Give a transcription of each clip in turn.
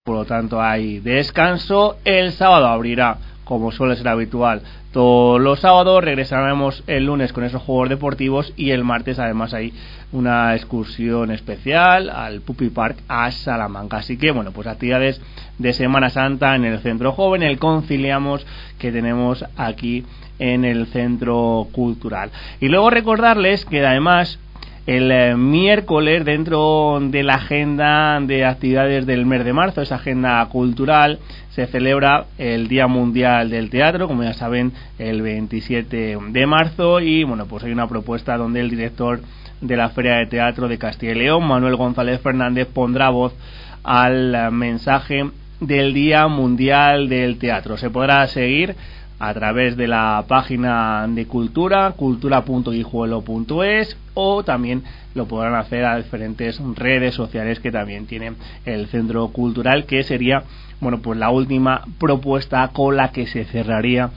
por lo tanto hay descanso. El sábado abrirá, como suele ser habitual, todos los sábados. Regresaremos el lunes con esos juegos deportivos y el martes además hay una excursión especial al Puppy Park a Salamanca. Así que bueno, pues actividades de Semana Santa en el Centro Joven, el Conciliamos que tenemos aquí en el Centro Cultural. Y luego recordarles que además el miércoles, dentro de la agenda de actividades del mes de marzo, esa agenda cultural, se celebra el Día Mundial del Teatro, como ya saben, el 27 de marzo, y bueno, pues hay una propuesta donde el director de la Feria de Teatro de Castilla y León, Manuel González Fernández, pondrá voz al mensaje del Día Mundial del Teatro. Se podrá seguir a través de la página de Cultura, cultura.guijuelo.es, o también lo podrán hacer a diferentes redes sociales que también tiene el Centro Cultural, que sería, bueno, pues la última propuesta con la que se cerraría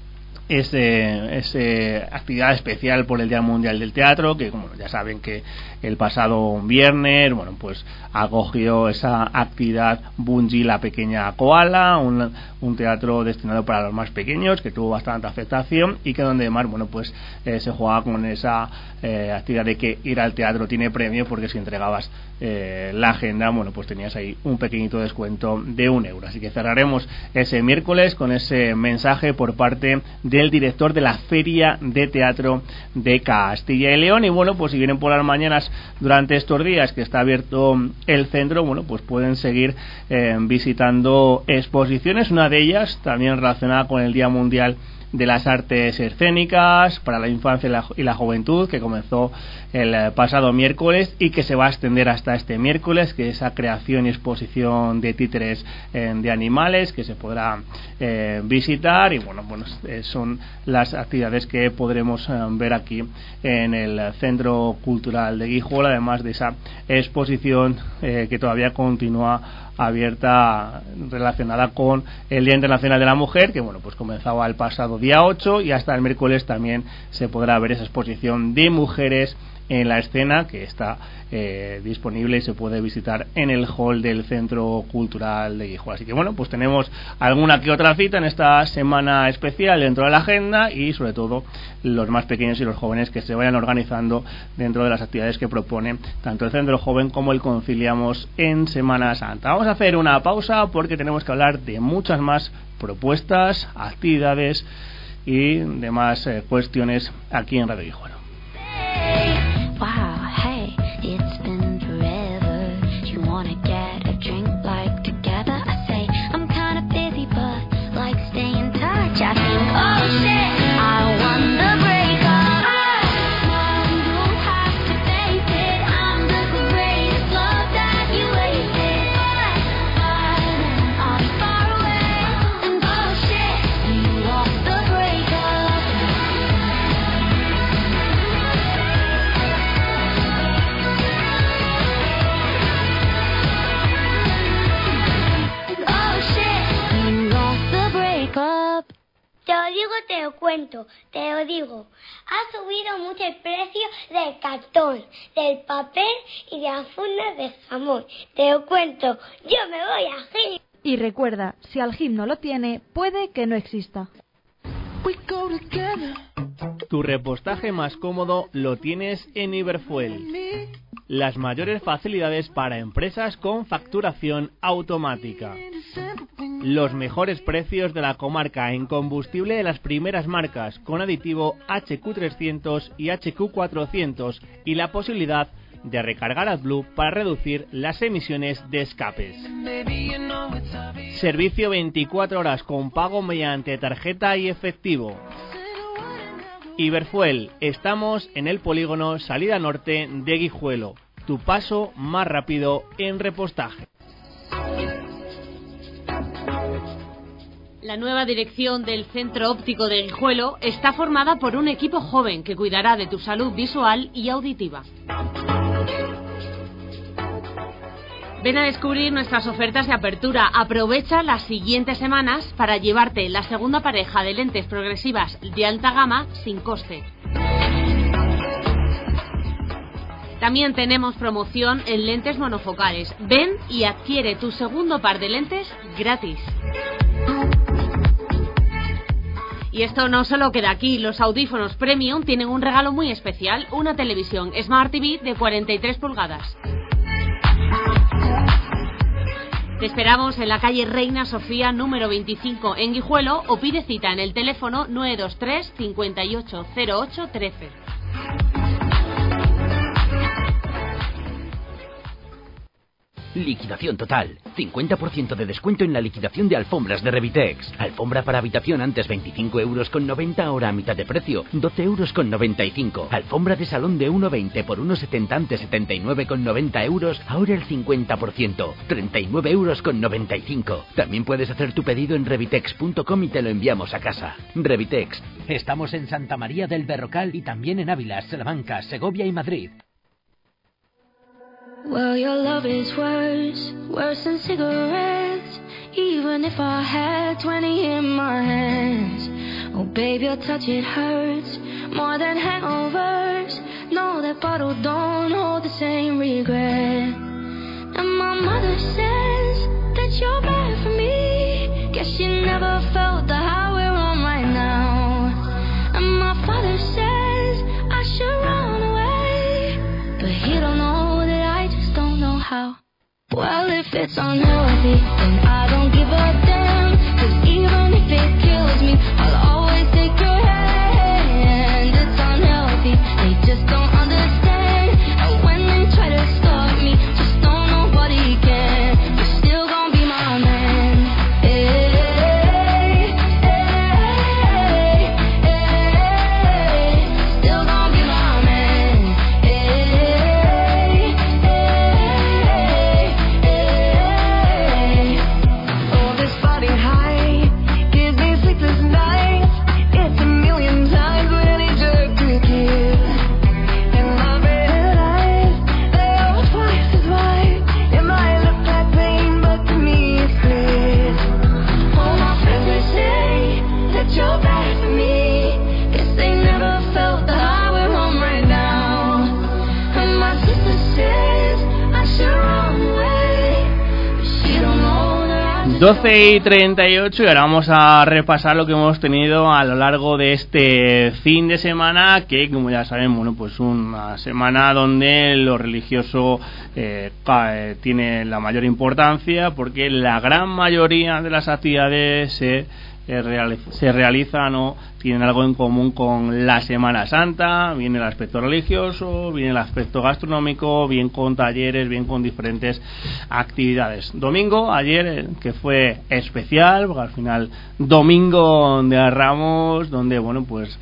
ese actividad especial por el Día Mundial del Teatro, que como ya saben que el pasado viernes, bueno, pues acogió esa actividad Bungie, la pequeña koala, un teatro destinado para los más pequeños, que tuvo bastante aceptación y que donde además, bueno, pues se jugaba con esa actividad de que ir al teatro tiene premio, porque si entregabas la agenda, bueno, pues tenías ahí un pequeñito descuento de €1. Así que cerraremos ese miércoles con ese mensaje por parte del director de la Feria de Teatro de Castilla y León. Y bueno, pues si vienen por las mañanas durante estos días que está abierto el centro, bueno, pues pueden seguir visitando exposiciones. Una de ellas también relacionada con el Día Mundial de las Artes Escénicas para la Infancia y la Juventud, que comenzó el pasado miércoles y que se va a extender hasta este miércoles, que es esa creación y exposición de títeres de animales que se podrá visitar. Y bueno, son las actividades que podremos ver aquí en el Centro Cultural de Guijuelo, además de esa exposición que todavía continúa abierta relacionada con el Día Internacional de la Mujer, que bueno, pues comenzaba el pasado día 8 y hasta el miércoles también se podrá ver esa exposición de mujeres en la escena, que está disponible y se puede visitar en el hall del Centro Cultural de Guijuelo. Así que bueno, pues tenemos alguna que otra cita en esta semana especial dentro de la agenda, y sobre todo los más pequeños y los jóvenes que se vayan organizando dentro de las actividades que propone tanto el Centro Joven como el Conciliamos en Semana Santa. Vamos a hacer una pausa porque tenemos que hablar de muchas más propuestas, actividades y demás cuestiones aquí en Radio Guijuelo. Wow, hey, it's been forever. You wanna get a drink like together? I say, I'm kinda busy, but like stay in touch. I think, oh shit, I won the breakup. You don't have to face it, I'm the greatest love that you wasted. I'm far away, and oh shit, you lost the breakup. Te lo digo, te lo cuento, te lo digo. Ha subido mucho el precio del cartón, del papel y de las fundas de jamón. Te lo cuento, yo me voy a Gil. Y recuerda, si Algim no lo tiene, puede que no exista. Tu repostaje más cómodo lo tienes en Iberfuel. Las mayores facilidades para empresas con facturación automática. Los mejores precios de la comarca en combustible de las primeras marcas, con aditivo HQ300 y HQ400, y la posibilidad de recargar AdBlue para reducir las emisiones de escapes. Servicio 24 horas con pago mediante tarjeta y efectivo. Iberfuel, estamos en el polígono Salida Norte de Guijuelo. Tu paso más rápido en repostaje. La nueva dirección del Centro Óptico de Guijuelo está formada por un equipo joven que cuidará de tu salud visual y auditiva. Ven a descubrir nuestras ofertas de apertura. Aprovecha las siguientes semanas para llevarte la segunda pareja de lentes progresivas de alta gama sin coste. También tenemos promoción en lentes monofocales. Ven y adquiere tu segundo par de lentes gratis. Y esto no solo queda aquí, los audífonos Premium tienen un regalo muy especial, una televisión Smart TV de 43 pulgadas. Te esperamos en la calle Reina Sofía número 25 en Guijuelo o pide cita en el teléfono 923 58 08 13. Liquidación total. 50% de descuento en la liquidación de alfombras de Revitex. Alfombra para habitación antes 25 euros con 90, ahora a mitad de precio, 12 euros con 95. Alfombra de salón de 1,20 por 1,70 antes 79 con 90 euros, ahora el 50%, 39 euros con 95. También puedes hacer tu pedido en revitex.com y te lo enviamos a casa. Revitex. Estamos en Santa María del Berrocal y también en Ávila, Salamanca, Segovia y Madrid. Well, your love is worse than cigarettes. Even if I had 20 in my hands. Oh, baby, your touch, it hurts more than hangovers. No, that bottle don't hold the same regret. And my mother says that you're bad for me. Guess she never felt the high we're on right now. And my father says I should run away, but he don't know how. Well, if it's unhealthy, then I don't give a damn. 'Cause even if it kills me, I'll always take your hand. It's unhealthy, they just don't understand. And when they try to stop me, just know nobody can. You're still gonna be my man. Hey, hey, hey, hey. Still gonna be my man. Hey, oh, this body high gives me sleepless nights. It's a million times what any drug to give. And my red eyes, they are twice as wide. It might look like pain, but to me it's bliss. All my friends, they say that you're bad for me. Guess they never felt the high we're on right now. And my sister says I should run away, but she don't know that I 12:38 y ahora vamos a repasar lo que hemos tenido a lo largo de este fin de semana, que como ya saben, bueno, pues una semana donde lo religioso tiene la mayor importancia, porque la gran mayoría de las actividades se realizan o tienen algo en común con la Semana Santa. Viene el aspecto religioso, viene el aspecto gastronómico, bien con talleres, bien con diferentes actividades. Domingo, ayer, que fue especial, porque al final domingo de Ramos, donde bueno, pues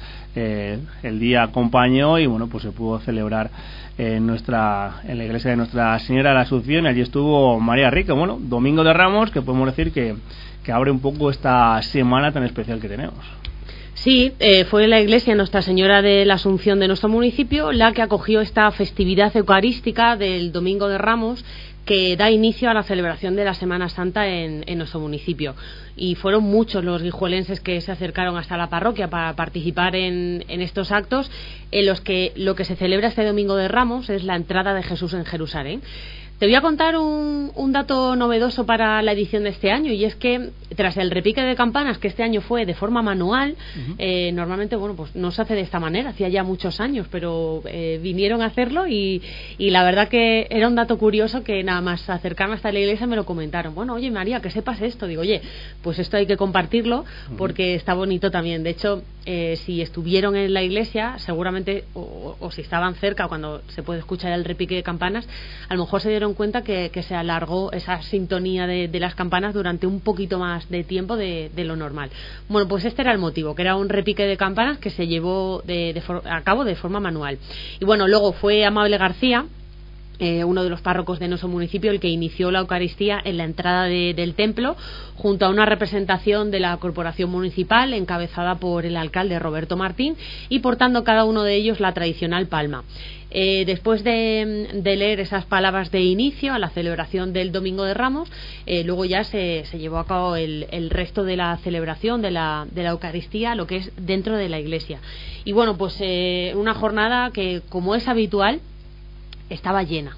el día acompañó y bueno, pues se pudo celebrar en la iglesia de Nuestra Señora de la Asunción. Allí estuvo María Rica. Bueno, domingo de Ramos, que podemos decir que abre un poco esta semana tan especial que tenemos. Sí, fue la iglesia Nuestra Señora de la Asunción de nuestro municipio la que acogió esta festividad eucarística del Domingo de Ramos, que da inicio a la celebración de la Semana Santa en nuestro municipio. Y fueron muchos los guijuelenses que se acercaron hasta la parroquia para participar en estos actos, en los que lo que se celebra este Domingo de Ramos es la entrada de Jesús en Jerusalén. Te voy a contar un dato novedoso para la edición de este año, y es que tras el repique de campanas, que este año fue de forma manual, normalmente bueno, pues no se hace de esta manera, hacía ya muchos años, pero vinieron a hacerlo y la verdad que era un dato curioso, que nada más acercarme hasta la iglesia me lo comentaron. Bueno, oye María, que sepas esto. Digo, oye, pues esto hay que compartirlo porque está bonito también. De hecho, si estuvieron en la iglesia, seguramente, o si estaban cerca cuando se puede escuchar el repique de campanas, a lo mejor se dieron cuenta que se alargó esa sintonía de las campanas durante un poquito más de tiempo de lo normal. Bueno, pues este era el motivo, que era un repique de campanas que se llevó a cabo de forma manual. Y bueno, luego fue Amable García, uno de los párrocos de nuestro municipio, el que inició la Eucaristía en la entrada del templo, junto a una representación de la corporación municipal encabezada por el alcalde Roberto Martín, y portando cada uno de ellos la tradicional palma. Después de leer esas palabras de inicio a la celebración del Domingo de Ramos, luego ya se llevó a cabo el resto de la celebración de la Eucaristía, lo que es dentro de la iglesia. Y bueno, pues una jornada que, como es habitual, estaba llena.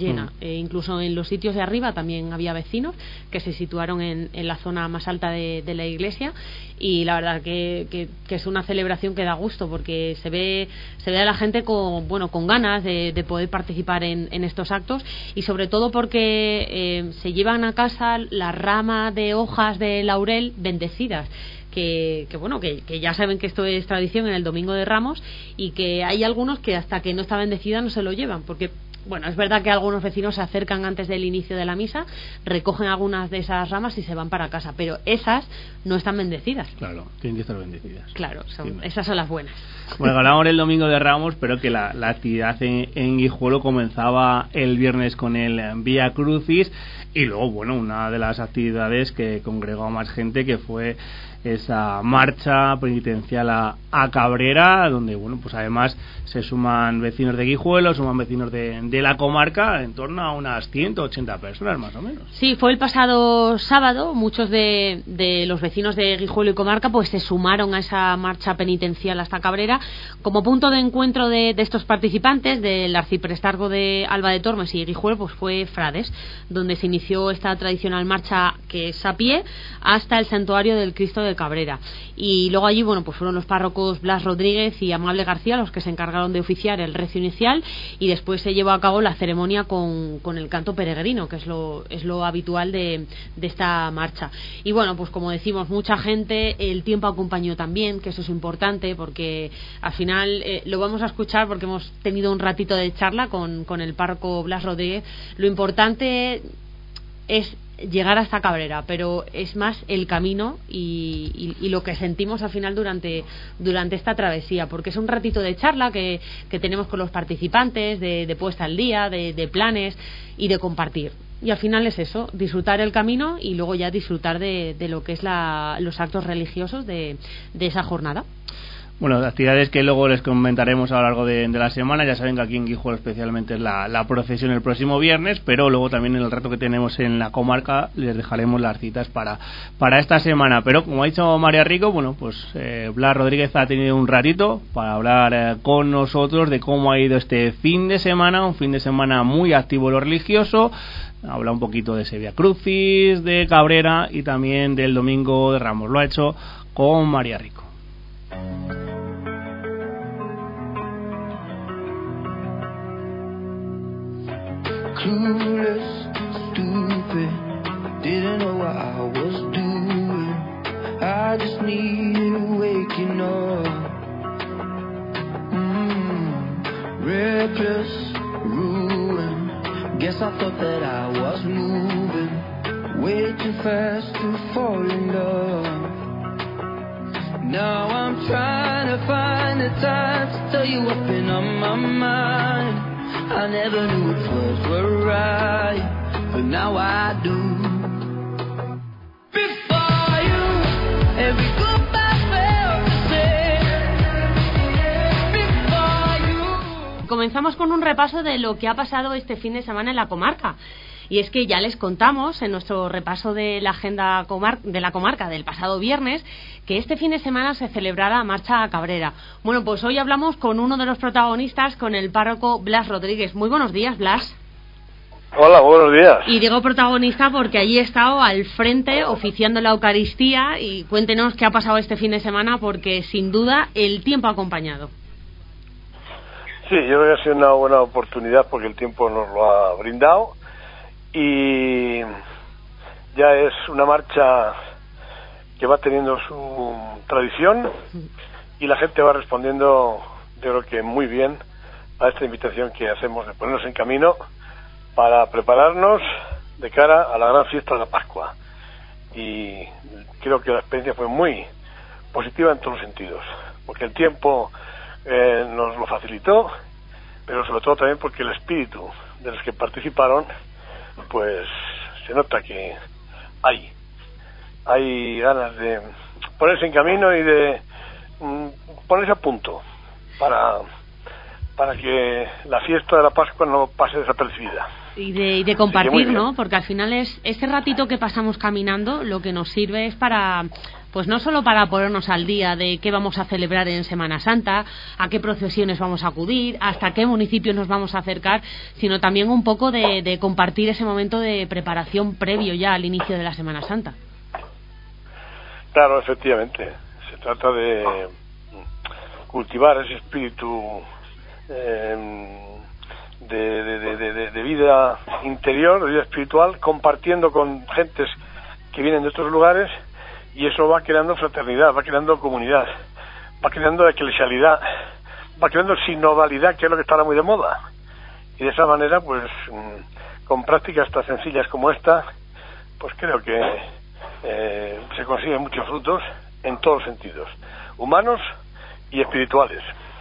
Incluso en los sitios de arriba también había vecinos que se situaron en la zona más alta de la iglesia, y la verdad que es una celebración que da gusto, porque se ve a la gente con ganas de poder participar en estos actos, y sobre todo porque se llevan a casa la rama de hojas de laurel bendecidas. Que ya saben que esto es tradición en el Domingo de Ramos, y que hay algunos que hasta que no está bendecida no se lo llevan, porque es verdad que algunos vecinos se acercan antes del inicio de la misa, recogen algunas de esas ramas y se van para casa, pero esas no están bendecidas. Claro, tienen que estar bendecidas. Claro, esas son las buenas. Bueno, ganamos el Domingo de Ramos, pero que la actividad en Guijuelo comenzaba el viernes con el Vía Crucis, y luego, una de las actividades que congregó a más gente, que fue esa marcha penitencial a Cabrera, donde pues además se suman vecinos de Guijuelo, suman vecinos de la comarca, en torno a unas 180 personas más o menos. Sí, fue el pasado sábado. Muchos de los vecinos de Guijuelo y comarca pues se sumaron a esa marcha penitencial hasta Cabrera, como punto de encuentro de estos participantes. Del arciprestazgo de Alba de Tormes y Guijuelo pues fue Frades, donde se inició esta tradicional marcha, que es a pie, hasta el santuario del Cristo de Cabrera. Y luego allí pues fueron los párrocos Blas Rodríguez y Amable García los que se encargaron de oficiar el rezo inicial, y después se llevó a cabo la ceremonia con el canto peregrino, que es lo habitual de esta marcha. Y pues como decimos, mucha gente, el tiempo acompañó también, que eso es importante, porque al final lo vamos a escuchar, porque hemos tenido un ratito de charla con el párroco Blas Rodríguez. Lo importante es llegar hasta Cabrera, pero es más el camino y lo que sentimos al final durante esta travesía, porque es un ratito de charla que tenemos con los participantes, de puesta al día, de planes y de compartir. Y al final es eso, disfrutar el camino y luego ya disfrutar de lo que es los actos religiosos de esa jornada. Bueno, actividades que luego les comentaremos a lo largo de la semana. Ya saben que aquí en Guijuelo especialmente es la procesión el próximo viernes, pero luego también en el rato que tenemos en la comarca les dejaremos las citas para esta semana. Pero como ha dicho María Rico, Blas Rodríguez ha tenido un ratito para hablar con nosotros de cómo ha ido este fin de semana, un fin de semana muy activo lo religioso. Habla un poquito de ese Vía Crucis, de Cabrera y también del Domingo de Ramos. Lo ha hecho con María Rico. Clueless, stupid, didn't know what I was doing. I just needed waking up. Reckless, ruin. Guess I thought that I was moving way too fast to fall in love. Now I'm trying to find the time to tell you what's been on my mind. I never knew which words were right, but now I do. Before you, every goodbye felt the same. Before you. Comenzamos con un repaso de lo que ha pasado este fin de semana en la comarca. Y es que ya les contamos en nuestro repaso de la agenda de la comarca del pasado viernes que este fin de semana se celebrará Marcha a Cabrera. Bueno, pues hoy hablamos con uno de los protagonistas, con el párroco Blas Rodríguez. Muy buenos días, Blas. Hola, buenos días. Y digo protagonista porque allí he estado al frente oficiando la Eucaristía, y cuéntenos qué ha pasado este fin de semana, porque sin duda el tiempo ha acompañado. Sí, yo creo que ha sido una buena oportunidad porque el tiempo nos lo ha brindado. Y ya es una marcha que va teniendo su tradición y la gente va respondiendo, yo creo que muy bien, a esta invitación que hacemos de ponernos en camino para prepararnos de cara a la gran fiesta de la Pascua. Y creo que la experiencia fue muy positiva en todos los sentidos, porque el tiempo nos lo facilitó, pero sobre todo también porque el espíritu de los que participaron, pues se nota que hay ganas de ponerse en camino y de ponerse a punto para que la fiesta de la Pascua no pase desapercibida. Y de compartir, ¿no? Porque al final es ese ratito que pasamos caminando lo que nos sirve es para pues no solo para ponernos al día de qué vamos a celebrar en Semana Santa, a qué procesiones vamos a acudir, hasta qué municipios nos vamos a acercar, sino también un poco de compartir ese momento de preparación previo ya al inicio de la Semana Santa. Claro, efectivamente. Se trata de cultivar ese espíritu de vida interior, de vida espiritual, compartiendo con gentes que vienen de otros lugares, y eso va creando fraternidad, va creando comunidad, va creando eclesialidad, va creando sinodalidad, que es lo que está ahora muy de moda. Y de esa manera, pues, con prácticas tan sencillas como esta, pues creo que se consiguen muchos frutos en todos los sentidos, humanos y espirituales.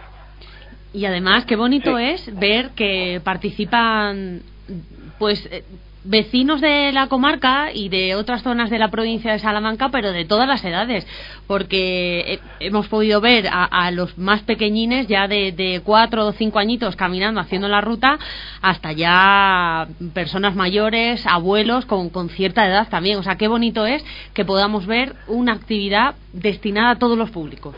Y además, qué bonito es ver que participan, pues, vecinos de la comarca y de otras zonas de la provincia de Salamanca, pero de todas las edades, porque hemos podido ver a los más pequeñines ya de 4 o 5 añitos caminando, haciendo la ruta, hasta ya personas mayores, abuelos con cierta edad también. O sea, qué bonito es que podamos ver una actividad destinada a todos los públicos.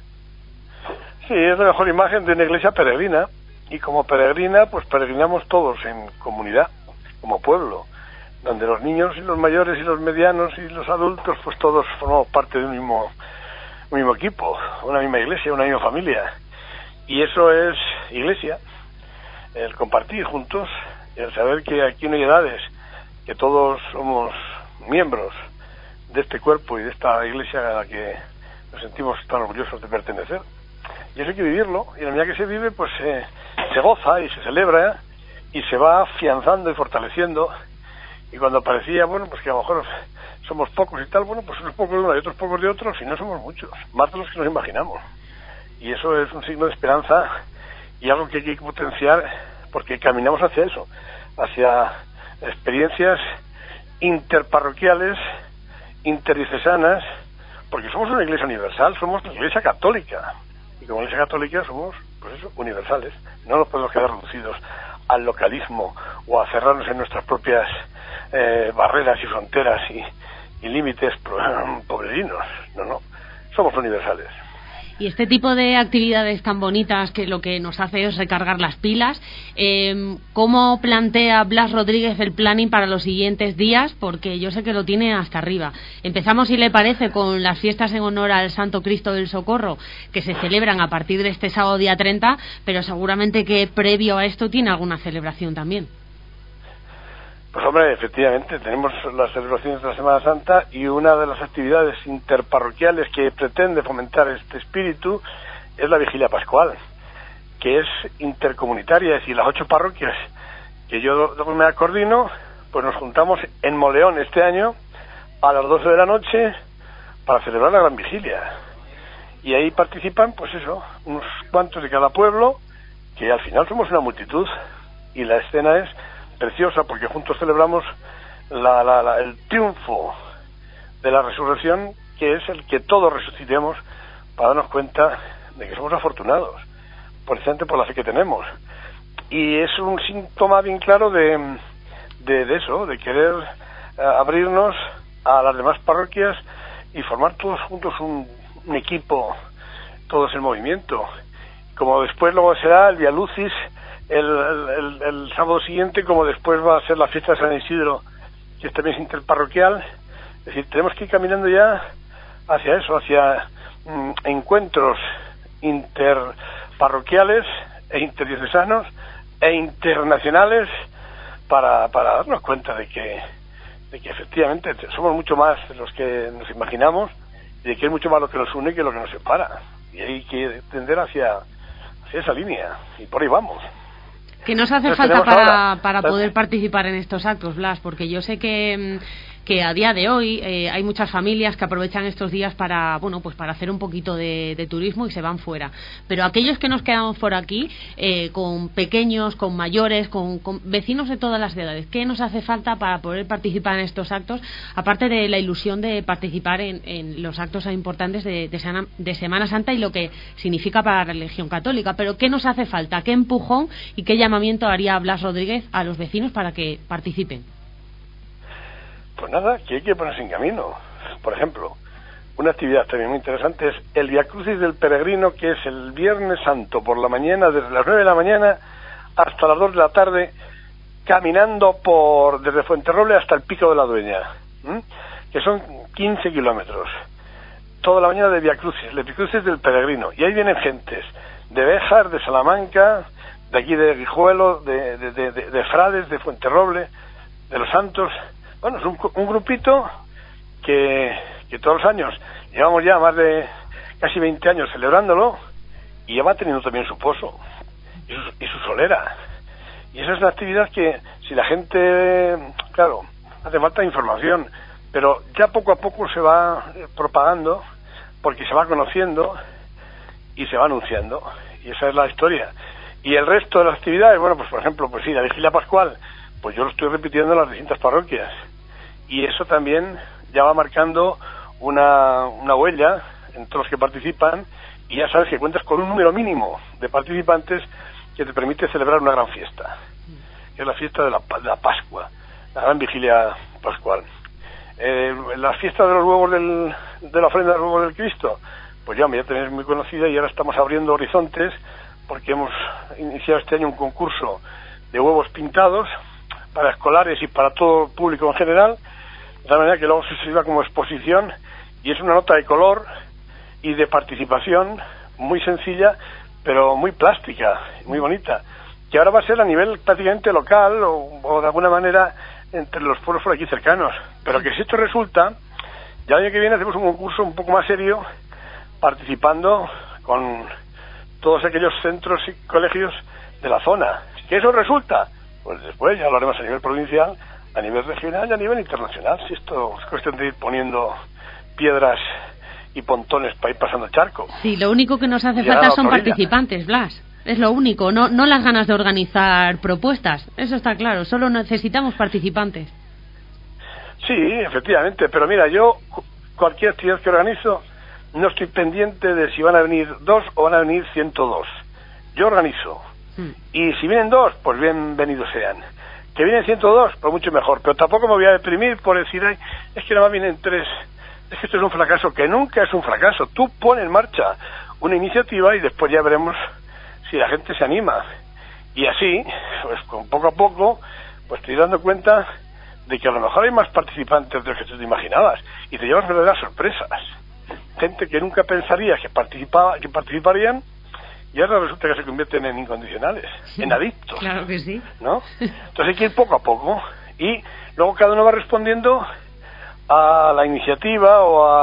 Sí, es la mejor imagen de una iglesia peregrina, y como peregrina, pues peregrinamos todos en comunidad, como pueblo, donde los niños y los mayores y los medianos y los adultos, pues todos formamos parte de un mismo equipo, una misma iglesia, una misma familia. Y eso es iglesia, el compartir juntos, el saber que aquí no hay edades, que todos somos miembros de este cuerpo y de esta iglesia a la que nos sentimos tan orgullosos de pertenecer. Y eso hay que vivirlo, y en la medida que se vive, pues se goza y se celebra, y se va afianzando y fortaleciendo. Y cuando parecía, bueno, pues que a lo mejor somos pocos y tal, bueno, pues unos pocos de uno y otros pocos de otros, y no somos muchos, más de los que nos imaginamos. Y eso es un signo de esperanza y algo que hay que potenciar, porque caminamos hacia eso, hacia experiencias interparroquiales, interdiocesanas, porque somos una iglesia universal, somos una iglesia católica, y como iglesia católica somos, pues eso, universales. No nos podemos quedar reducidos al localismo o a cerrarnos en nuestras propias barreras y fronteras y límites pobrerinos. No, somos universales. Y este tipo de actividades tan bonitas, que lo que nos hace es recargar las pilas, ¿cómo plantea Blas Rodríguez el planning para los siguientes días? Porque yo sé que lo tiene hasta arriba. Empezamos, si le parece, con las fiestas en honor al Santo Cristo del Socorro, que se celebran a partir de este sábado día 30, pero seguramente que previo a esto tiene alguna celebración también. Pues hombre, efectivamente, tenemos las celebraciones de la Semana Santa, y una de las actividades interparroquiales que pretende fomentar este espíritu es la Vigilia Pascual, que es intercomunitaria, es decir, las 8 parroquias que yo me coordino, pues nos juntamos en Moleón este año a las 12 de la noche para celebrar la Gran Vigilia. Y ahí participan, pues eso, unos cuantos de cada pueblo, que al final somos una multitud, y la escena es preciosa porque juntos celebramos el triunfo de la resurrección, que es el que todos resucitemos para darnos cuenta de que somos afortunados, precisamente por la fe que tenemos. Y es un síntoma bien claro de eso, de querer abrirnos a las demás parroquias y formar todos juntos un equipo, todos en movimiento. Como después luego será el Via Lucis el sábado siguiente, como después va a ser la fiesta de San Isidro, que también es interparroquial. Es decir, tenemos que ir caminando ya hacia eso, hacia encuentros interparroquiales e interdiocesanos e internacionales, para darnos cuenta de que efectivamente somos mucho más de los que nos imaginamos, y de que es mucho más lo que nos une que lo que nos separa, y hay que tender hacia esa línea, y por ahí vamos. ¿Qué nos hace falta para poder participar en estos actos, Blas? Porque yo sé que a día de hoy hay muchas familias que aprovechan estos días para, bueno, pues para hacer un poquito de turismo y se van fuera. Pero aquellos que nos quedamos por aquí, con pequeños, con mayores, con vecinos de todas las edades, ¿qué nos hace falta para poder participar en estos actos? Aparte de la ilusión de participar en los actos importantes de Semana Santa y lo que significa para la religión católica. Pero ¿qué nos hace falta? ¿Qué empujón y qué llamamiento haría Blas Rodríguez a los vecinos para que participen? Pues nada, que hay que ponerse en camino. Por ejemplo, una actividad también muy interesante es el Vía Crucis del Peregrino, que es el Viernes Santo por la mañana, desde las 9 de la mañana hasta las 2 de la tarde, caminando desde Fuenterroble hasta el Pico de la Dueña, que son 15 kilómetros. Toda la mañana de Vía Crucis, el Vía Crucis del Peregrino. Y ahí vienen gentes de Béjar, de Salamanca, de aquí de Guijuelo, de Frades, de Fuenterroble, de Los Santos. Bueno, es un grupito que todos los años, llevamos ya más de casi 20 años celebrándolo, y ya va teniendo también su pozo y su solera. Y esa es una actividad que, si la gente, claro, hace falta información, pero ya poco a poco se va propagando, porque se va conociendo y se va anunciando, y esa es la historia. Y el resto de las actividades, bueno, pues por ejemplo, pues sí, la Vigilia Pascual, pues yo lo estoy repitiendo en las distintas parroquias, y eso también ya va marcando una huella en todos los que participan, y ya sabes que cuentas con un número mínimo de participantes que te permite celebrar una gran fiesta, que es la fiesta de la Pascua, la gran Vigilia Pascual. La fiesta de los huevos de la ofrenda de los huevos del Cristo, pues ya también es muy conocida, y ahora estamos abriendo horizontes porque hemos iniciado este año un concurso de huevos pintados para escolares y para todo el público en general, de tal manera que luego se sirva como exposición, y es una nota de color y de participación muy sencilla, pero muy plástica, muy bonita, que ahora va a ser a nivel prácticamente local o de alguna manera entre los pueblos por aquí cercanos, pero que si esto resulta, ya el año que viene hacemos un concurso un poco más serio, participando con todos aquellos centros y colegios de la zona. ¿Que eso resulta? Pues después ya lo haremos a nivel provincial, a nivel regional y a nivel internacional, si esto es cuestión de ir poniendo piedras y pontones para ir pasando el charco. Sí, lo único que nos hace falta son participantes, Blas. Es lo único, no las ganas de organizar propuestas, eso está claro, solo necesitamos participantes. Sí, efectivamente, pero mira, yo cualquier actividad que organizo no estoy pendiente de si van a venir 2 o van a venir 102. Yo organizo, y si vienen 2, pues bienvenidos sean. Que vienen 102, pues mucho mejor, pero tampoco me voy a deprimir por decir, ay, es que nada más vienen 3, es que esto es un fracaso, que nunca es un fracaso. Tú pones en marcha una iniciativa y después ya veremos si la gente se anima, y así, pues con poco a poco, pues te irás dando cuenta de que a lo mejor hay más participantes de los que tú te imaginabas, y te llevas verdaderas sorpresas. Gente que nunca pensarías que participarían, y ahora resulta que se convierten en incondicionales, en adictos. Claro que sí. ¿No? Entonces hay que ir poco a poco, y luego cada uno va respondiendo a la iniciativa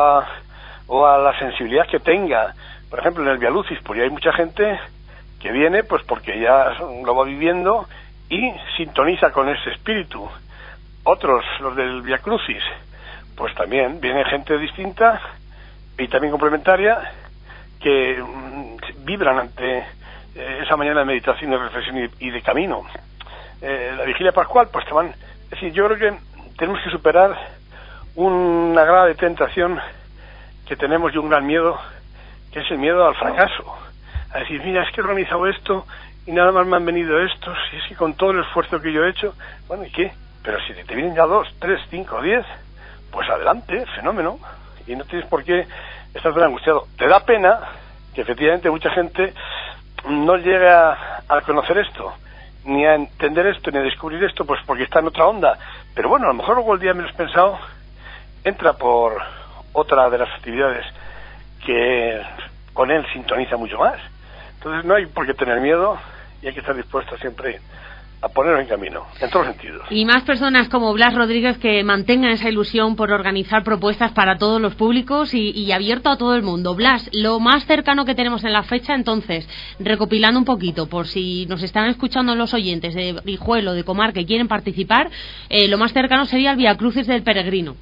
o a la sensibilidad que tenga. Por ejemplo, en el Via Lucis, pues ya hay mucha gente que viene pues porque ya lo va viviendo y sintoniza con ese espíritu. Otros, los del Via Crucis, pues también viene gente distinta y también complementaria, que vibran ante esa mañana de meditación, de reflexión y de camino. La Vigilia Pascual, pues te van... Es decir, yo creo que tenemos que superar una grave tentación que tenemos y un gran miedo, que es el miedo al fracaso. A decir, mira, es que he organizado esto y nada más me han venido estos, y es que con todo el esfuerzo que yo he hecho, bueno, ¿y qué? Pero si te vienen ya 2, 3, 5, 10, pues adelante, fenómeno, y no tienes por qué estar tan angustiado. Te da pena que efectivamente mucha gente no llegue a conocer esto, ni a entender esto, ni a descubrir esto, pues porque está en otra onda. Pero bueno, a lo mejor luego el día menos pensado entra por otra de las actividades que con él sintoniza mucho más. Entonces no hay por qué tener miedo, y hay que estar dispuesto siempre a ponerlo en camino, en todos los sentidos. Y más personas como Blas Rodríguez que mantengan esa ilusión por organizar propuestas para todos los públicos y abierto a todo el mundo. Blas, lo más cercano que tenemos en la fecha, entonces, recopilando un poquito, por si nos están escuchando los oyentes de Guijuelo, de Comar, que quieren participar, lo más cercano sería el Via Crucis del Peregrino.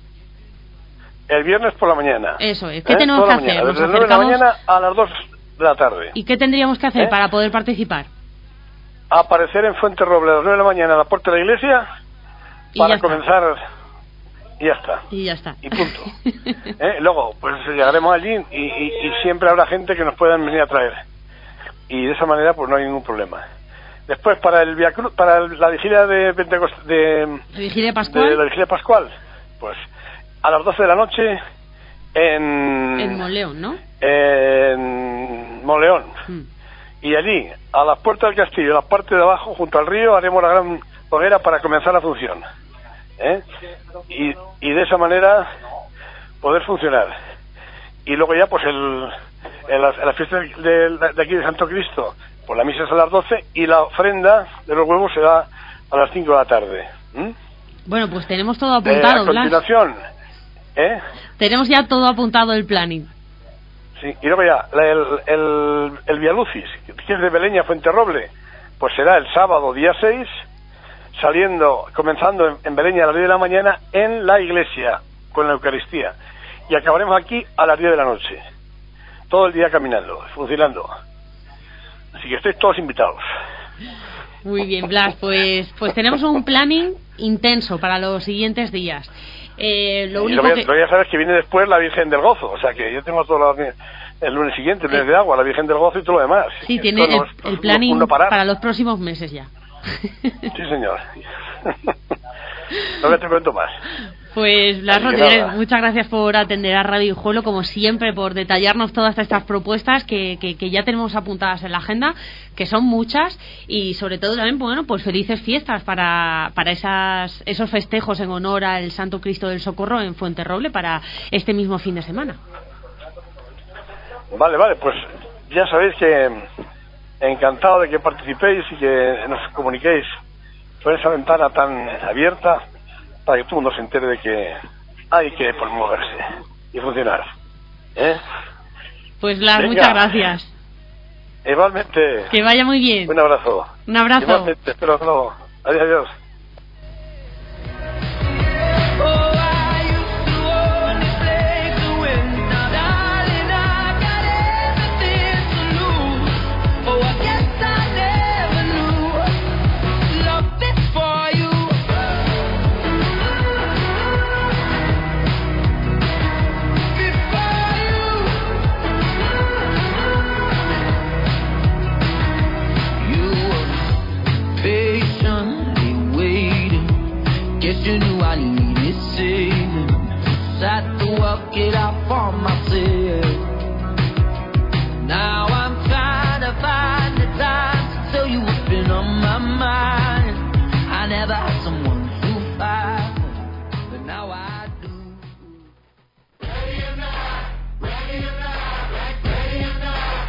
El viernes por la mañana. Eso es. ¿Qué tenemos que hacer? Desde las 9 de la mañana a las 2 de la tarde. ¿Y qué tendríamos que hacer para poder participar? Aparecer en Fuenterroble a las 9 de la mañana a la puerta de la iglesia para comenzar, y ya está. Y ya está. Y punto. Luego, pues llegaremos allí y siempre habrá gente que nos puedan venir a traer. Y de esa manera, pues no hay ningún problema. Después, para el Via Cruz, para la vigilia de Pentecostés, ¿La vigilia pascual? De la vigilia pascual, pues a las 12 de la noche En Moleón, ¿no? En Moleón. Y allí, a las puertas del castillo, en la parte de abajo, junto al río, haremos la gran hoguera para comenzar la función. Y de esa manera poder funcionar. Y luego ya, pues, en la fiesta de aquí de Santo Cristo, pues la misa es a las 12 y la ofrenda de los huevos será a las 5 de la tarde. Bueno, pues tenemos todo apuntado, a continuación, tenemos ya todo apuntado el planning. Sí, y luego ya, el Via Lucis, que es de Belén a Fuenterroble, pues será el sábado, día 6, comenzando en Belén a las 10 de la mañana en la iglesia, con la Eucaristía. Y acabaremos aquí a las 10 de la noche. Todo el día caminando, funcionando. Así que estáis todos invitados. Muy bien, Blas, pues tenemos un planning intenso para los siguientes días. Lo único que ya sabes que viene después la Virgen del Gozo, o sea que yo tengo todo el lunes siguiente, el mes de agua, la Virgen del Gozo y todo lo demás. Sí, tiene el planning para los próximos meses ya. Sí, señor. No te cuento más. Pues Blas Rodríguez, muchas gracias por atender a Radio Guijuelo, como siempre, por detallarnos todas estas propuestas que ya tenemos apuntadas en la agenda, que son muchas, y sobre todo también, bueno, pues felices fiestas para esos festejos en honor al Santo Cristo del Socorro en Fuenterroble para este mismo fin de semana. Vale, pues ya sabéis que encantado de que participéis y que nos comuniquéis por esa ventana tan abierta, para que todo el mundo se entere de que hay que moverse y funcionar. Pues Blas, muchas gracias. Igualmente. Que vaya muy bien. Un abrazo. Un abrazo. Igualmente, espero luego. Adiós. You knew I needed saving, so I had to work it out for myself. Now I'm trying to find the time to tell you what's been on my mind. I never had someone to fight for, but now I do. Ready or not, ready or not, ready or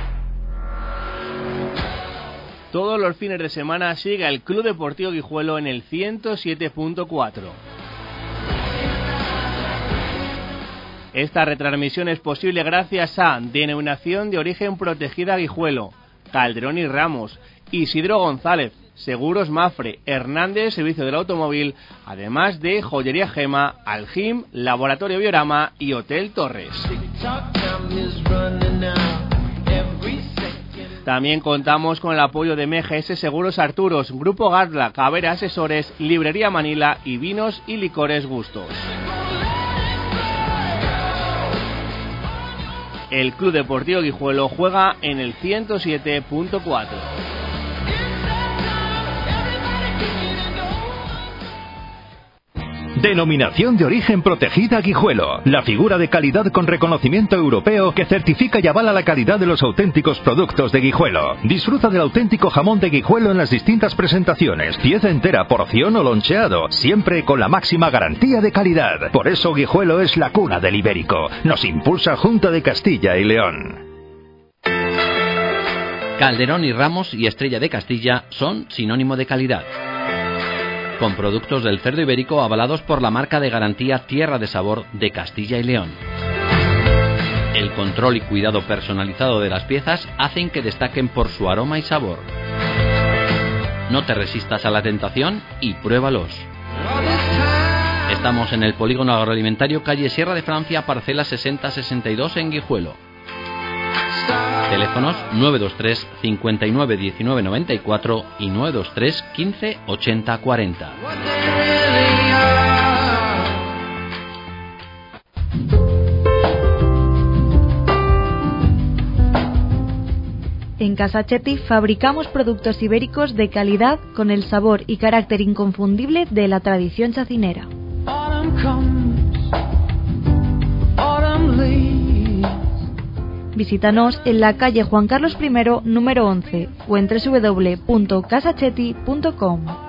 not. Todos los fines de semana sigue el Club Deportivo Guijuelo en el 107.4. Esta retransmisión es posible gracias a Denominación de Origen Protegida Guijuelo, Calderón y Ramos, Isidro González, Seguros Mafre, Hernández Servicio del Automóvil, además de Joyería Gema, Aljim, Laboratorio Biorama y Hotel Torres. También contamos con el apoyo de MGS Seguros Arturos, Grupo Garla, Cabrera Asesores, Librería Manila y Vinos y Licores Gustos. El Club Deportivo Guijuelo juega en el 107.4. Denominación de Origen Protegida Guijuelo. La figura de calidad con reconocimiento europeo que certifica y avala la calidad de los auténticos productos de Guijuelo. Disfruta del auténtico jamón de Guijuelo en las distintas presentaciones. Pieza entera, porción o loncheado. Siempre con la máxima garantía de calidad. Por eso Guijuelo es la cuna del ibérico. Nos impulsa Junta de Castilla y León. Calderón y Ramos y Estrella de Castilla son sinónimo de calidad. Con productos del cerdo ibérico avalados por la marca de garantía Tierra de Sabor de Castilla y León. El control y cuidado personalizado de las piezas hacen que destaquen por su aroma y sabor. No te resistas a la tentación y pruébalos. Estamos en el Polígono Agroalimentario, calle Sierra de Francia, parcela 6062 en Guijuelo. Teléfonos 923 59 19 94 y 923 15 80 40. En Casa Chetti fabricamos productos ibéricos de calidad con el sabor y carácter inconfundible de la tradición chacinera. Autumn comes, autumn leaves. Visítanos en la calle Juan Carlos I, número 11, o en www.casachetti.com.